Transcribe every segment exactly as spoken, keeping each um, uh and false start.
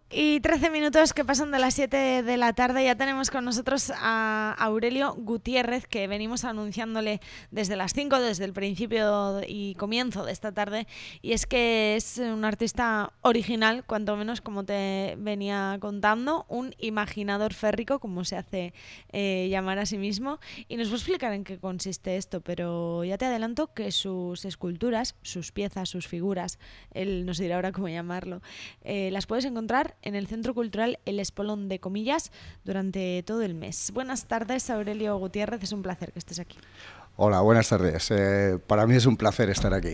Y trece minutos que pasan de las siete de la tarde. Ya tenemos con nosotros a Aurelio Gutiérrez, que venimos anunciándole desde las cinco, desde el principio y comienzo de esta tarde. Y es que es un artista original, cuanto menos, como te venía contando, un imaginador férrico, como se hace eh, llamar a sí mismo. Y nos va a explicar en qué consiste esto, pero ya te adelanto que sus esculturas, sus piezas, sus figuras, él nos dirá ahora cómo llamarlo, eh, las puedes encontrar en el Centro Cultural El Espolón de Comillas durante todo el mes. Buenas tardes, Aurelio Gutiérrez, es un placer que estés aquí. Hola, buenas tardes. Eh, para mí es un placer estar aquí.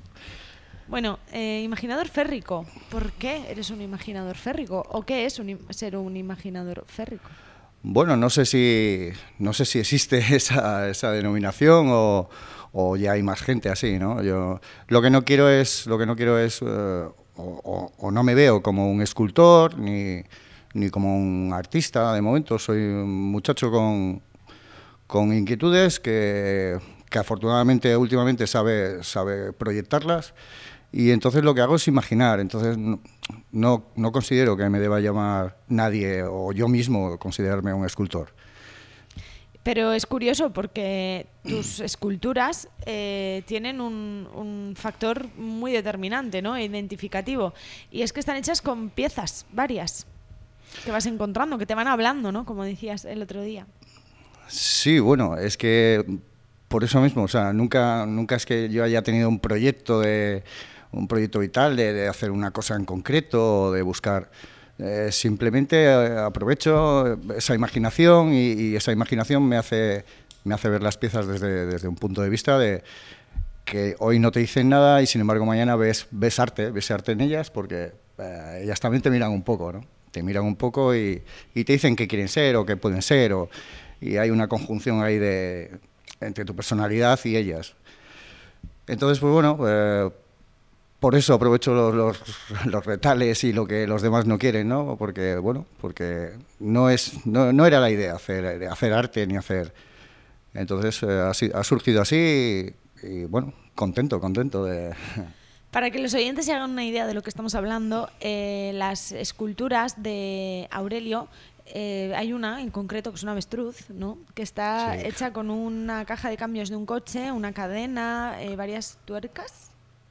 Bueno, eh, imaginador férrico. ¿Por qué eres un imaginador férrico? ¿O qué es un, ser un imaginador férrico? Bueno, no sé si no sé si existe esa, esa denominación o, o ya hay más gente así, ¿no? Yo lo que no quiero es lo que no quiero es eh, o, o, o no me veo como un escultor ni, ni como un artista de momento. Soy un muchacho con, con inquietudes que, que afortunadamente últimamente sabe sabe proyectarlas. Y entonces lo que hago es imaginar, entonces no, no, no considero que me deba llamar nadie o yo mismo considerarme un escultor. Pero es curioso porque tus esculturas eh, tienen un, un factor muy determinante, ¿no? Identificativo, y es que están hechas con piezas varias que vas encontrando, que te van hablando, ¿no? Como decías el otro día. Sí, bueno, es que por eso mismo, o sea, nunca, nunca es que yo haya tenido un proyecto de un proyecto vital de, de hacer una cosa en concreto o de buscar. Eh, simplemente eh, aprovecho esa imaginación y, y esa imaginación me hace, me hace ver las piezas desde, desde un punto de vista de que hoy no te dicen nada y sin embargo mañana ves, ves arte, ves arte en ellas porque eh, ellas también te miran un poco, ¿no? Te miran un poco y, y te dicen qué quieren ser o qué pueden ser o, y hay una conjunción ahí de, entre tu personalidad y ellas. Entonces, pues bueno, eh, por eso aprovecho los, los, los retales y lo que los demás no quieren, ¿no? Porque, bueno, porque no es no, no era la idea hacer, hacer arte ni hacer... Entonces, eh, ha, ha surgido así y, y, bueno, contento, contento de... Para que los oyentes se hagan una idea de lo que estamos hablando, eh, las esculturas de Aurelio, eh, hay una en concreto que es una avestruz, ¿no? Que está sí. hecha con una caja de cambios de un coche, una cadena, eh, varias tuercas.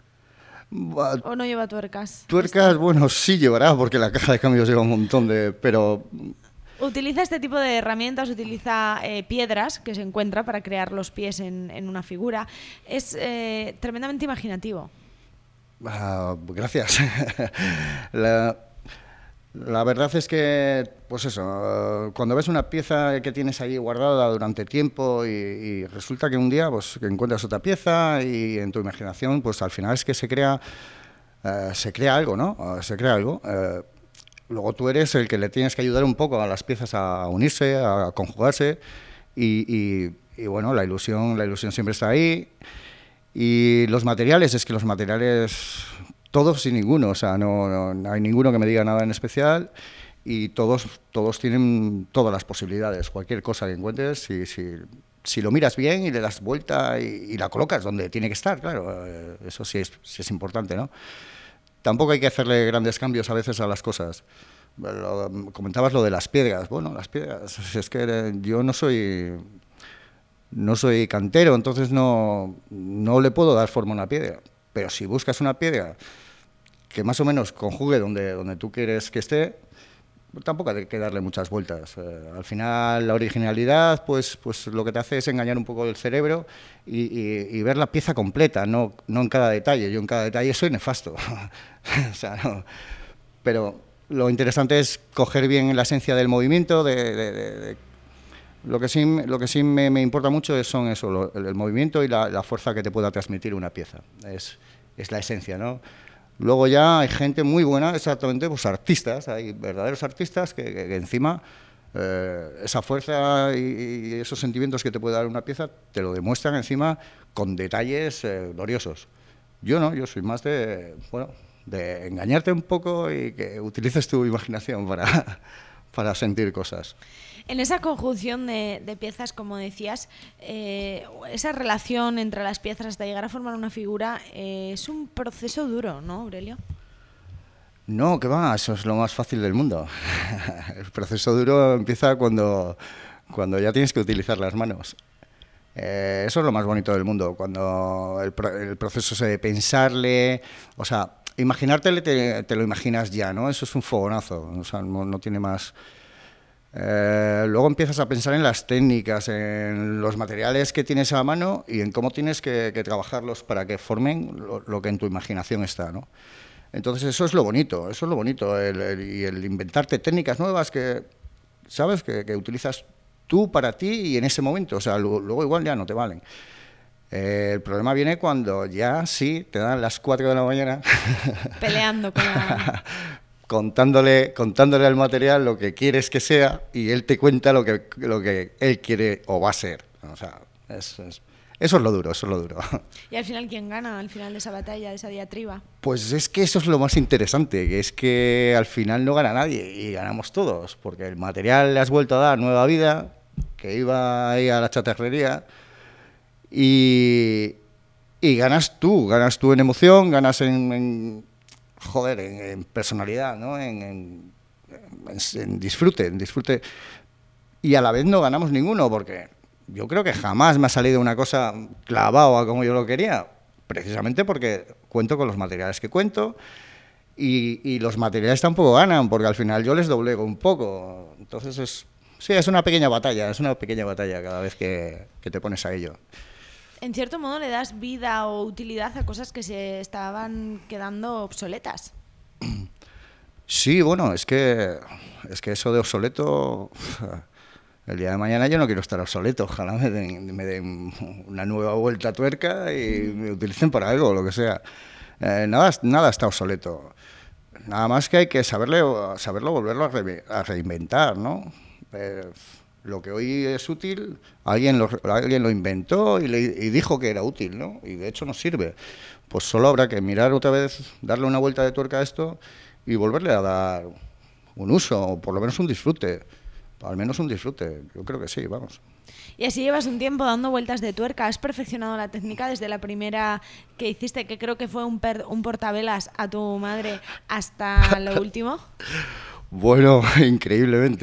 ¿O no lleva tuercas? Tuercas, ¿Esto? Bueno, sí llevará, porque la caja de cambios lleva un montón de... pero... Utiliza este tipo de herramientas, utiliza eh, piedras que se encuentra para crear los pies en, en una figura. Es eh, tremendamente imaginativo. Uh, gracias. la, la verdad es que, pues eso, uh, cuando ves una pieza que tienes ahí guardada durante tiempo y, y resulta que un día pues que encuentras otra pieza y en tu imaginación, pues al final es que se crea, uh, se crea algo, ¿no? Uh, se crea algo. Uh, luego tú eres el que le tienes que ayudar un poco a las piezas a unirse, a conjugarse y, y, y bueno, la ilusión, la ilusión siempre está ahí. Y los materiales, es que los materiales, todos y ninguno, o sea, no, no, no hay ninguno que me diga nada en especial y todos, todos tienen todas las posibilidades, cualquier cosa que encuentres, si, si, si lo miras bien y le das vuelta y, y la colocas donde tiene que estar, claro, eso sí es, sí es importante, ¿no? Tampoco hay que hacerle grandes cambios a veces a las cosas. Lo, comentabas lo de las piedras, bueno, las piedras, es que yo no soy... No soy cantero, entonces no, no le puedo dar forma a una piedra. Pero si buscas una piedra que más o menos conjugue donde, donde tú quieres que esté, tampoco hay que darle muchas vueltas. Eh, al final, la originalidad, pues, pues lo que te hace es engañar un poco el cerebro y, y, y ver la pieza completa, no, no en cada detalle. Yo en cada detalle soy nefasto. O sea, no. Pero lo interesante es coger bien la esencia del movimiento, de... de, de, de Lo que sí, lo que sí me, me importa mucho es, son eso, lo, el, el movimiento y la, la fuerza que te pueda transmitir una pieza. Es, es la esencia, ¿no? Luego ya hay gente muy buena, exactamente, pues artistas, hay verdaderos artistas que, que, que encima eh, esa fuerza y, y esos sentimientos que te puede dar una pieza te lo demuestran encima con detalles eh, gloriosos. Yo no, yo soy más de, bueno, de engañarte un poco y que utilices tu imaginación para, para sentir cosas. En esa conjunción de, de piezas, como decías, eh, esa relación entre las piezas hasta llegar a formar una figura eh, es un proceso duro, ¿no, Aurelio? No, que va, eso es lo más fácil del mundo. El proceso duro empieza cuando, cuando ya tienes que utilizar las manos. Eh, eso es lo más bonito del mundo, cuando el, pro, el proceso de pensarle, o sea, imaginártelo, te, te lo imaginas ya, ¿no? Eso es un fogonazo, o sea, no, no tiene más. Eh, luego empiezas a pensar en las técnicas, en los materiales que tienes a mano y en cómo tienes que, que trabajarlos para que formen lo, lo que en tu imaginación está, ¿no? Entonces eso es lo bonito, eso es lo bonito, el, el, y el inventarte técnicas nuevas que, ¿sabes?, que, que utilizas tú para ti y en ese momento, o sea, luego, luego igual ya no te valen. Eh, el problema viene cuando ya sí te dan las cuatro de la mañana peleando con la... contándole, contándole al material lo que quieres que sea y él te cuenta lo que, lo que él quiere o va a ser. O sea, es, es, eso es lo duro, eso es lo duro. ¿Y al final quién gana, al final de esa batalla, de esa diatriba? Pues es que eso es lo más interesante, que es que al final no gana nadie y ganamos todos, porque el material le has vuelto a dar nueva vida, que iba ahí a la chatarrería, y, y ganas tú, ganas tú en emoción, ganas en... en joder, en, en personalidad, ¿no? En, en, en, en disfrute, en disfrute. Y a la vez no ganamos ninguno, porque yo creo que jamás me ha salido una cosa clavada a como yo lo quería, precisamente porque cuento con los materiales que cuento y, y los materiales tampoco ganan, porque al final yo les doblego un poco. Entonces, es, sí, es una pequeña batalla, es una pequeña batalla cada vez que, que te pones a ello. En cierto modo le das vida o utilidad a cosas que se estaban quedando obsoletas. Sí, bueno, es que es que eso de obsoleto, el día de mañana yo no quiero estar obsoleto, ojalá me den, me den una nueva vuelta a tuerca y me utilicen para algo, lo que sea. Eh, nada, nada está obsoleto, nada más que hay que saberle, saberlo volverlo a, re, a reinventar, ¿no? Eh, Lo que hoy es útil, alguien lo, alguien lo inventó y, le, y dijo que era útil, ¿no? Y de hecho nos sirve. Pues solo habrá que mirar otra vez, darle una vuelta de tuerca a esto y volverle a dar un uso, o por lo menos un disfrute. Al menos un disfrute, yo creo que sí, vamos. Y así llevas un tiempo dando vueltas de tuerca. ¿Has perfeccionado la técnica desde la primera que hiciste, que creo que fue un, per, un portavelas a tu madre, hasta lo último? Bueno, increíblemente.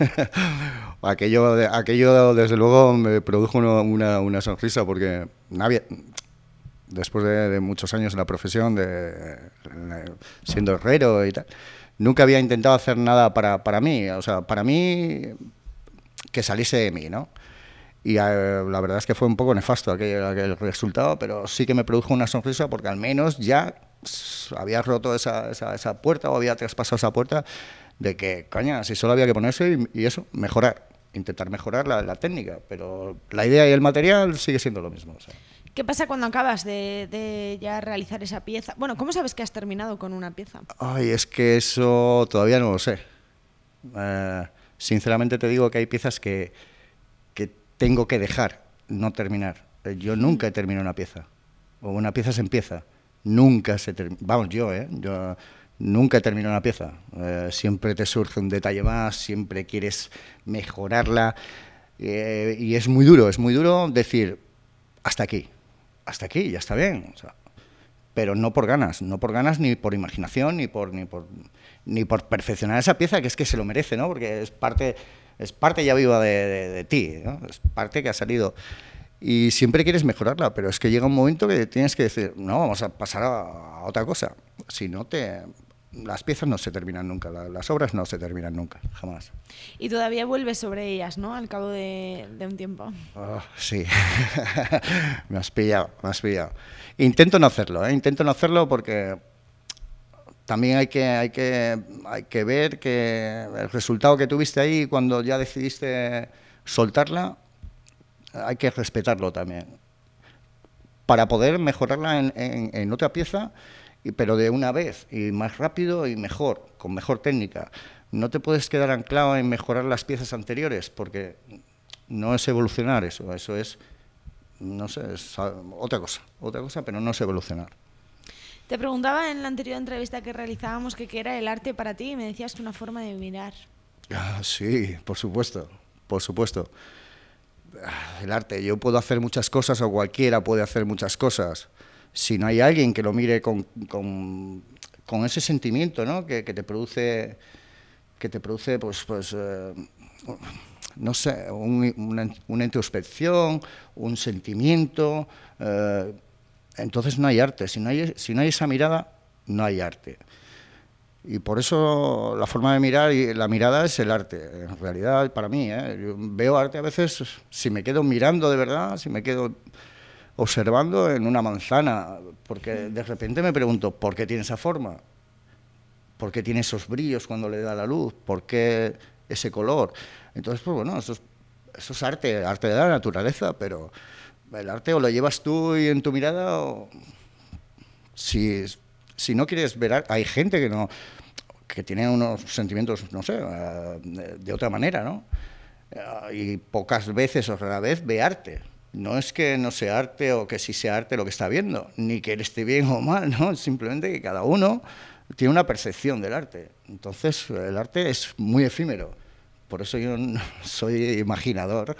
aquello, aquello, desde luego, me produjo una, una, una sonrisa porque había, después de, de muchos años en la profesión, de, de, siendo herrero y tal, nunca había intentado hacer nada para, para mí, o sea, para mí que saliese de mí, ¿no? Y eh, la verdad es que fue un poco nefasto aquel, aquel resultado, pero sí que me produjo una sonrisa porque al menos ya había roto esa, esa, esa puerta o había traspasado esa puerta de que, coña, si solo había que ponerse y, y eso, mejorar, intentar mejorar la, la técnica, pero la idea y el material sigue siendo lo mismo. O sea. ¿Qué pasa cuando acabas de, de ya realizar esa pieza? Bueno, ¿cómo sabes que has terminado con una pieza? Ay, es que eso todavía no lo sé. Eh, sinceramente te digo que hay piezas que, que tengo que dejar, no terminar. Yo nunca he terminado una pieza, o una pieza se empieza, nunca se termina. Vamos, yo, ¿eh? Yo... Nunca termino una pieza, eh, siempre te surge un detalle más, siempre quieres mejorarla eh, y es muy duro, es muy duro decir hasta aquí, hasta aquí, ya está bien, o sea, pero no por ganas, no por ganas ni por imaginación ni por ni por ni por perfeccionar esa pieza que es que se lo merece, ¿no? Porque es parte es parte ya viva de, de, de ti, ¿no? Es parte que ha salido. Y siempre quieres mejorarla, pero es que llega un momento que tienes que decir, no, vamos a pasar a, a otra cosa. Si no te... Las piezas no se terminan nunca, la, las obras no se terminan nunca, jamás. Y todavía vuelves sobre ellas, ¿no? Al cabo de, de un tiempo. Oh, sí, me has pillado, me has pillado. Intento no hacerlo, ¿eh? Intento no hacerlo porque también hay que, hay que, hay que ver que el resultado que tuviste ahí cuando ya decidiste soltarla, hay que respetarlo también. Para poder mejorarla en, en, en otra pieza, pero de una vez, y más rápido y mejor, con mejor técnica. No te puedes quedar anclado en mejorar las piezas anteriores, porque no es evolucionar eso, eso es, no sé, es otra cosa, otra cosa, pero no es evolucionar. Te preguntaba en la anterior entrevista que realizábamos que qué era el arte para ti y me decías que una forma de mirar. Ah, sí, por supuesto, por supuesto. El arte, yo puedo hacer muchas cosas o cualquiera puede hacer muchas cosas. Si no hay alguien que lo mire con, con, con ese sentimiento, ¿no? que, que te produce, que te produce pues, pues eh, no sé, un, una, una introspección, un sentimiento. Eh, entonces no hay arte. Si no hay, si no hay esa mirada, no hay arte. Y por eso la forma de mirar y la mirada es el arte, en realidad, para mí. ¿eh? Yo veo arte a veces, si me quedo mirando de verdad, si me quedo observando en una manzana, porque de repente me pregunto, ¿por qué tiene esa forma? ¿Por qué tiene esos brillos cuando le da la luz? ¿Por qué ese color? Entonces, pues bueno, eso es, eso es arte, arte de la naturaleza, pero el arte o lo llevas tú y en tu mirada, o si, si no quieres ver arte, hay gente que no, que tiene unos sentimientos, no sé, de, de otra manera, ¿no? Y pocas veces o rara vez ve arte. No es que no sea arte o que sí sea arte lo que está viendo, ni que esté bien o mal, ¿no? Simplemente que cada uno tiene una percepción del arte. Entonces, el arte es muy efímero. Por eso yo soy imaginador.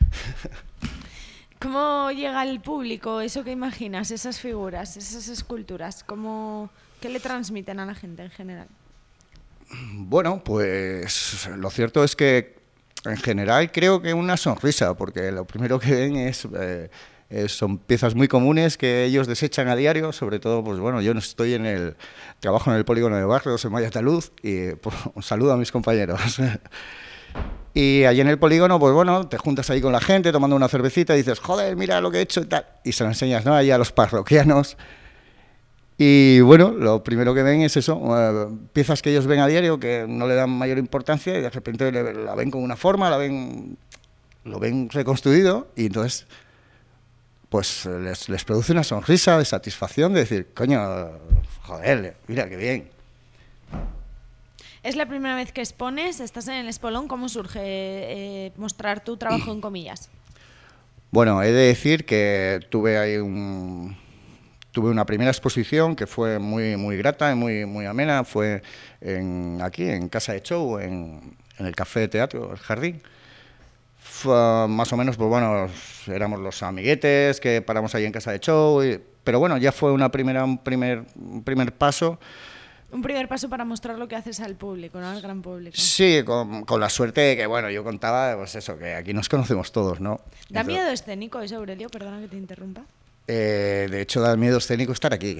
¿Cómo llega al público eso que imaginas, esas figuras, esas esculturas? ¿Cómo, qué le transmiten a la gente en general? Bueno, pues lo cierto es que en general creo que una sonrisa, porque lo primero que ven es, eh, es son piezas muy comunes que ellos desechan a diario, sobre todo, pues bueno, yo no estoy en el trabajo en el polígono de Barrios, en Mayataluz, y pues, un saludo a mis compañeros. Y allí en el polígono, pues bueno, te juntas ahí con la gente tomando una cervecita y dices, joder, mira lo que he hecho y tal, y se lo enseñas, ¿no?, ahí a los parroquianos. Y bueno, lo primero que ven es eso, uh, piezas que ellos ven a diario que no le dan mayor importancia y de repente le, la ven con una forma, la ven, lo ven reconstruido y entonces pues les, les produce una sonrisa de satisfacción de decir, coño, joder, mira qué bien. ¿Es la primera vez que expones? ¿Estás en el Espolón? ¿Cómo surge eh, mostrar tu trabajo en comillas? Bueno, he de decir que tuve ahí un... Tuve una primera exposición que fue muy muy grata y muy muy amena, fue en, aquí en Casa de Show, en, en el Café de Teatro, el Jardín. Fue, más o menos, pues bueno, éramos los amiguetes que paramos ahí en Casa de Show, y, pero bueno, ya fue una primera, un, primer, un primer paso. Un primer paso para mostrar lo que haces al público, ¿no?, al gran público. Sí, con, con la suerte de que, bueno, yo contaba, pues eso, que aquí nos conocemos todos, ¿no? ¿Da miedo escénico eso, Aurelio? Perdona que te interrumpa. Eh, de hecho, da miedo escénico estar aquí.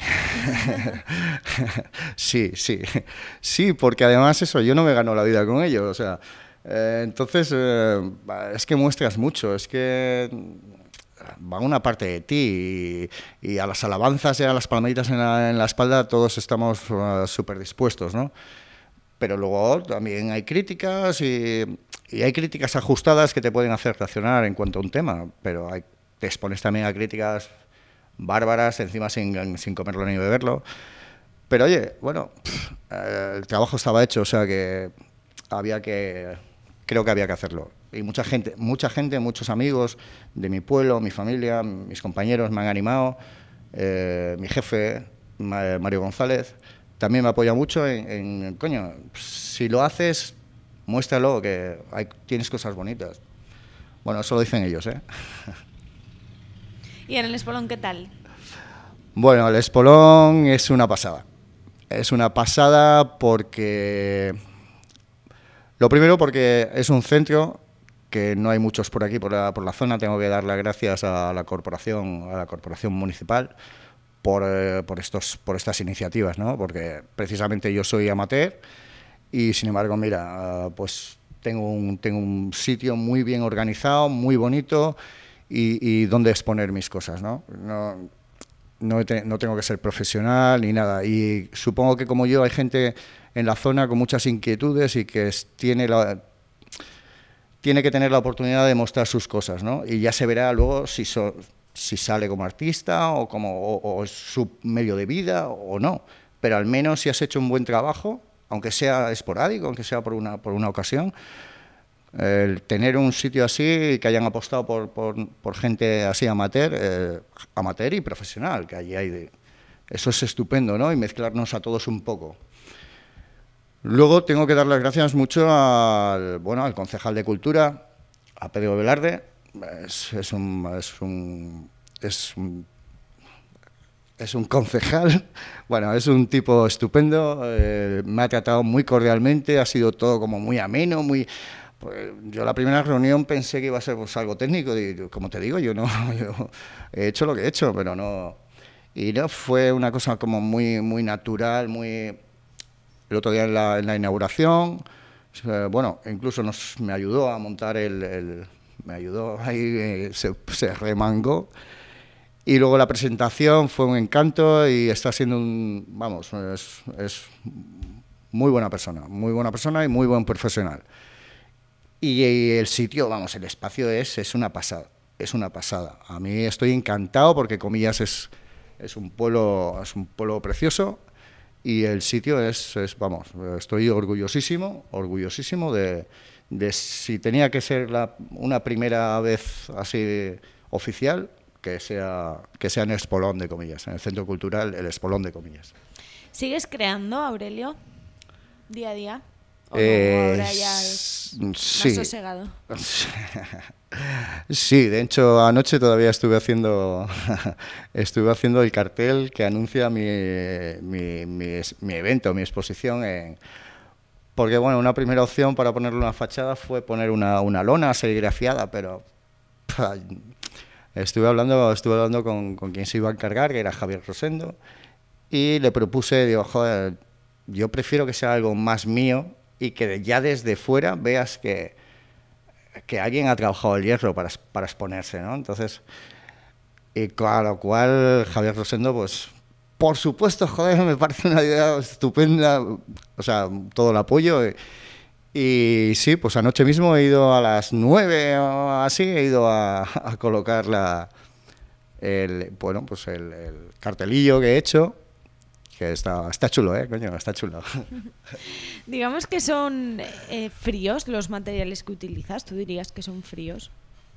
sí, sí. Sí, porque además eso, yo no me gano la vida con ello. O sea, eh, entonces, eh, es que muestras mucho, es que va una parte de ti y, y a las alabanzas y a las palmaditas en la, en la espalda todos estamos uh, súper dispuestos, ¿no? Pero luego también hay críticas y, y hay críticas ajustadas que te pueden hacer reaccionar en cuanto a un tema, pero hay, te expones también a críticas bárbaras, encima sin, sin comerlo ni beberlo. Pero oye, bueno, pff, eh, el trabajo estaba hecho, o sea que había que, creo que había que hacerlo. Y mucha gente, mucha gente, muchos amigos de mi pueblo, mi familia, mis compañeros me han animado, eh, mi jefe, Mario González, también me apoya mucho en, en, coño, si lo haces, muéstralo, que hay, tienes cosas bonitas. Bueno, eso lo dicen ellos, ¿eh? ¿Y en el Espolón qué tal? Bueno, el Espolón es una pasada. Es una pasada porque... Lo primero porque es un centro que no hay muchos por aquí, por la, por la zona. Tengo que dar las gracias a la corporación, a la corporación municipal por, eh, por, estos, por estas iniciativas, ¿no? Porque precisamente yo soy amateur y, sin embargo, mira, uh, pues tengo un, tengo un sitio muy bien organizado, muy bonito, y, y donde exponer mis cosas, ¿no? No, no, te, no tengo que ser profesional ni nada. Y supongo que, como yo, hay gente en la zona con muchas inquietudes y que es, tiene, la, tiene que tener la oportunidad de mostrar sus cosas, ¿no? Y ya se verá luego si, so, si sale como artista o, como, o, o es su medio de vida o no. Pero al menos si has hecho un buen trabajo, aunque sea esporádico, aunque sea por una, por una ocasión, el tener un sitio así, que hayan apostado por, por, por gente así amateur, eh, amateur y profesional, que allí hay de... Eso es estupendo, ¿no? Y mezclarnos a todos un poco. Luego tengo que dar las gracias mucho al, bueno, al concejal de Cultura, a Pedro Velarde. Es, es, un, es, un, es, un, es un concejal, bueno, es un tipo estupendo, eh, me ha tratado muy cordialmente, ha sido todo como muy ameno, muy... Pues yo la primera reunión pensé que iba a ser pues, algo técnico, y como te digo, yo no yo he hecho lo que he hecho, pero no... Y no, fue una cosa como muy, muy natural, muy... El otro día en la, en la inauguración, eh, bueno, incluso nos, me ayudó a montar el... el me ayudó, ahí eh, se, se remangó. Y luego la presentación fue un encanto y está siendo un, vamos, es, es muy buena persona, muy buena persona y muy buen profesional. Y, y el sitio, vamos, el espacio es, es una pasada, es una pasada. A mí estoy encantado porque Comillas es, es un pueblo, es un pueblo precioso y el sitio es, es vamos, estoy orgullosísimo, orgullosísimo de, de si tenía que ser la, una primera vez así oficial, que sea, que sea en el Espolón de Comillas, en el Centro Cultural El Espolón de Comillas. ¿Sigues creando, Aurelio, día a día? ¿O eh, no, ahora ya es más sí. sosegado? Sí, de hecho anoche todavía estuve haciendo estuve haciendo el cartel que anuncia mi, mi, mi, mi evento, mi exposición en... Porque bueno, una primera opción para ponerle una fachada fue poner una, una lona serigrafiada, pero... Estuve hablando, estuve hablando con, con quien se iba a encargar, que era Javier Rosendo, y le propuse, digo, joder, yo prefiero que sea algo más mío y que ya desde fuera veas que, que alguien ha trabajado el hierro para, para exponerse, ¿no? Entonces, y con lo cual Javier Rosendo, pues, por supuesto, joder, me parece una idea estupenda, o sea, todo el apoyo. Y, Y sí, pues anoche mismo he ido a las nueve o así, he ido a, a colocar la, el, bueno, pues el, el cartelillo que he hecho, que está, está chulo, ¿eh? Coño, está chulo. Digamos que son eh, fríos los materiales que utilizas, ¿tú dirías que son fríos?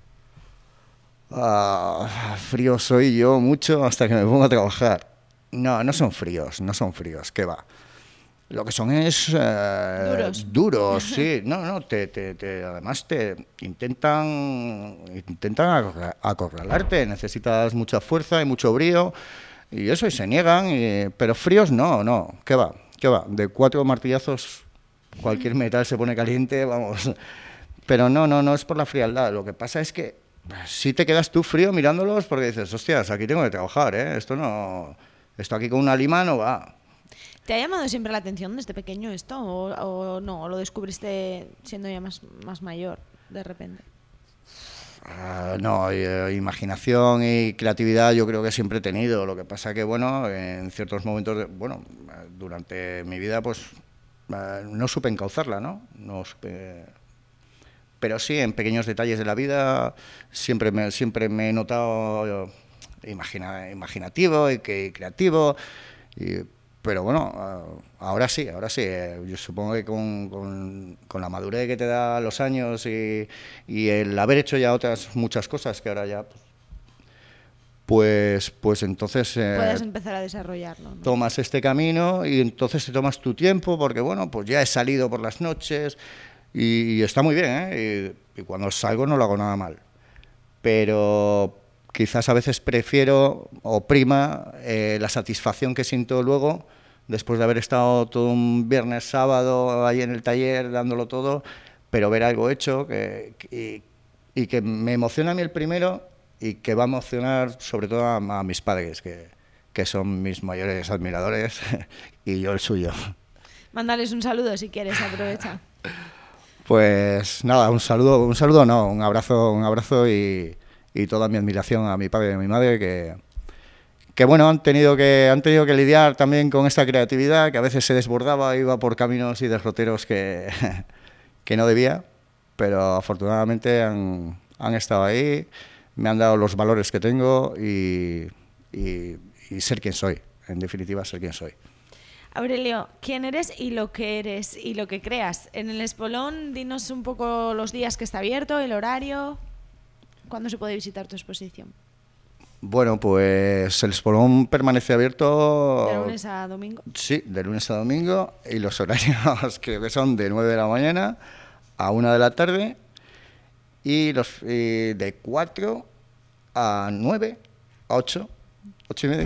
Uh, frío soy yo mucho hasta que me pongo a trabajar. No, no son fríos, no son fríos, ¿qué va? Lo que son es eh, duros. duros, sí. No, no, te, te, te, además te intentan, intentan acorralarte. Necesitas mucha fuerza y mucho brío y eso, y se niegan. Y, pero fríos no, no. ¿Qué va? ¿Qué va? De cuatro martillazos cualquier metal se pone caliente, vamos. Pero no, no, no es por la frialdad. Lo que pasa es que sí te quedas tú frío mirándolos porque dices, hostias, aquí tengo que trabajar, ¿eh? Esto no, esto aquí con una lima no va. ¿Te ha llamado siempre la atención desde pequeño esto o, o no? ¿O lo descubriste siendo ya más, más mayor de repente? Uh, no, eh, imaginación y creatividad yo creo que siempre he tenido. Lo que pasa que, bueno, en ciertos momentos, de, bueno, durante mi vida, pues uh, no supe encauzarla, ¿no? No supe... Pero sí, en pequeños detalles de la vida siempre me, siempre me he notado imagina, imaginativo y que creativo. Y, pero bueno, ahora sí, ahora sí. Yo supongo que con, con, con la madurez que te da los años y, y el haber hecho ya otras muchas cosas que ahora ya... Pues, pues entonces... Eh, puedes empezar a desarrollarlo, ¿no? Tomas este camino y entonces te tomas tu tiempo porque, bueno, pues ya he salido por las noches y, y está muy bien, ¿eh? Y, y cuando salgo no lo hago nada mal. Pero... quizás a veces prefiero o prima eh, la satisfacción que siento luego, después de haber estado todo un viernes, sábado ahí en el taller dándolo todo, pero ver algo hecho que, que, y, y que me emociona a mí el primero y que va a emocionar sobre todo a, a mis padres, que, que son mis mayores admiradores, y yo el suyo. Mándales un saludo si quieres, aprovecha. Pues nada, un saludo, un saludo no, un abrazo, un abrazo y... y toda mi admiración a mi padre y a mi madre, que, que bueno, han tenido que, han tenido que lidiar también con esta creatividad, que a veces se desbordaba, iba por caminos y derroteros que, que no debía, pero afortunadamente han, han estado ahí, me han dado los valores que tengo y, y, y ser quien soy, en definitiva, ser quien soy. Aurelio, ¿quién eres y lo que eres y lo que creas? En el Espolón, dinos un poco los días que está abierto, el horario... ¿Cuándo se puede visitar tu exposición? Bueno, pues el Espolón permanece abierto... ¿De lunes a domingo? Sí, de lunes a domingo, y los horarios creo que son de nueve de la mañana a una de la tarde y, los, y de cuatro a nueve, a ocho, ocho y media.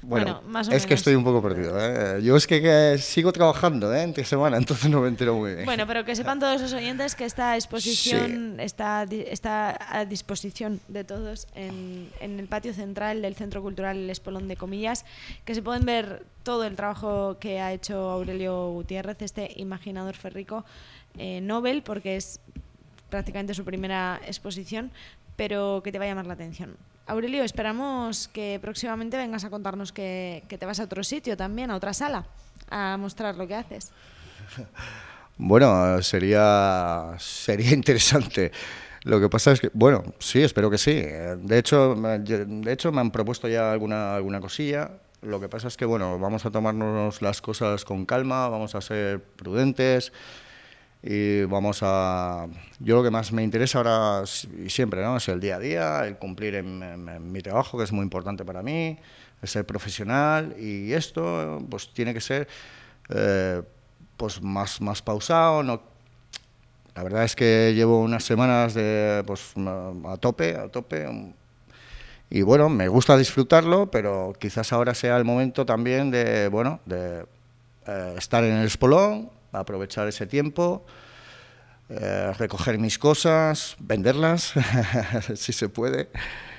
Bueno, bueno más o es menos. que estoy un poco perdido, ¿eh? Yo es que, que sigo trabajando, ¿eh? Entre semana, entonces no me entero muy bien. Bueno, pero que sepan todos los oyentes que esta exposición sí. está, está a disposición de todos en, en el patio central del Centro Cultural El Espolón de Comillas, que se pueden ver todo el trabajo que ha hecho Aurelio Gutiérrez, este imaginador ferrico eh, Nobel, porque es prácticamente su primera exposición, pero que te va a llamar la atención. Aurelio, esperamos que próximamente vengas a contarnos que, que te vas a otro sitio también, a otra sala, a mostrar lo que haces. Bueno, sería, sería interesante. Lo que pasa es que, bueno, sí, espero que sí. De hecho, de hecho me han propuesto ya alguna, alguna cosilla. Lo que pasa es que, bueno, vamos a tomarnos las cosas con calma, vamos a ser prudentes. Y vamos a... Yo lo que más me interesa ahora y siempre, ¿no?, es el día a día, el cumplir en, en, en mi trabajo, que es muy importante para mí, el ser profesional, y esto pues tiene que ser eh, pues más, más pausado. No, la verdad es que llevo unas semanas de pues a tope, a tope, y bueno, me gusta disfrutarlo, pero quizás ahora sea el momento también de, bueno, de eh, estar en el Espolón, aprovechar ese tiempo, eh, recoger mis cosas, venderlas, si se puede,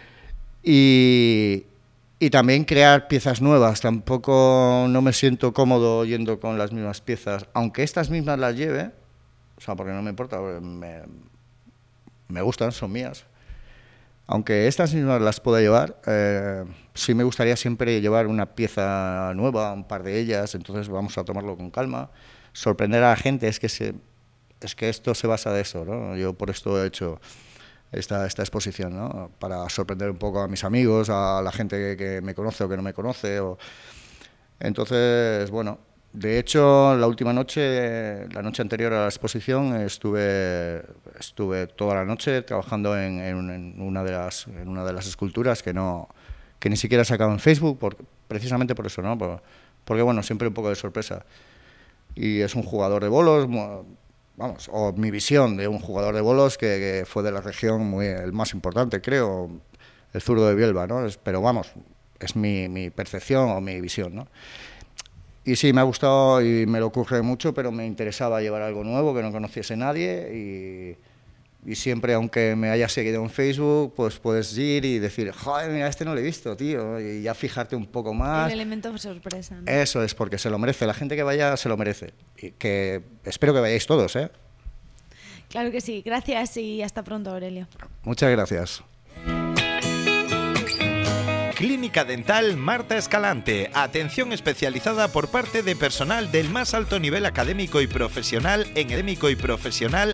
y, y también crear piezas nuevas. Tampoco no me siento cómodo yendo con las mismas piezas, aunque estas mismas las lleve, o sea, porque no me importa, me, me gustan, son mías. Aunque estas mismas las pueda llevar, eh, sí me gustaría siempre llevar una pieza nueva, un par de ellas, entonces vamos a tomarlo con calma. Sorprender a la gente, es que se, es que esto se basa de eso, ¿no? Yo por esto he hecho esta, esta exposición, ¿no? Para sorprender un poco a mis amigos, a la gente que, que me conoce o que no me conoce. O... Entonces, bueno, de hecho, la última noche, la noche anterior a la exposición, estuve, estuve toda la noche trabajando en, en, en, una, de las, en una de las esculturas que, no, que ni siquiera he sacado en Facebook, por, precisamente por eso, ¿no? Por, porque, bueno, siempre un poco de sorpresa. Y es un jugador de bolos, vamos, o mi visión de un jugador de bolos que, que fue de la región muy, el más importante, creo, el zurdo de Bielba, ¿no? Es, pero vamos, es mi, mi percepción o mi visión, ¿no? Y sí, me ha gustado y me lo ocurre mucho, pero me interesaba llevar algo nuevo que no conociese nadie y, y siempre, aunque me haya seguido en Facebook, pues puedes ir y decir, joder, mira, este no lo he visto, tío, y ya fijarte un poco más. El elemento de sorpresa, ¿no? Eso es, porque se lo merece, la gente que vaya se lo merece. Y que espero que vayáis todos, ¿eh? Claro que sí, gracias y hasta pronto, Aurelio. Muchas gracias. Clínica Dental Marta Escalante. Atención especializada por parte de personal del más alto nivel académico y profesional en académico y profesional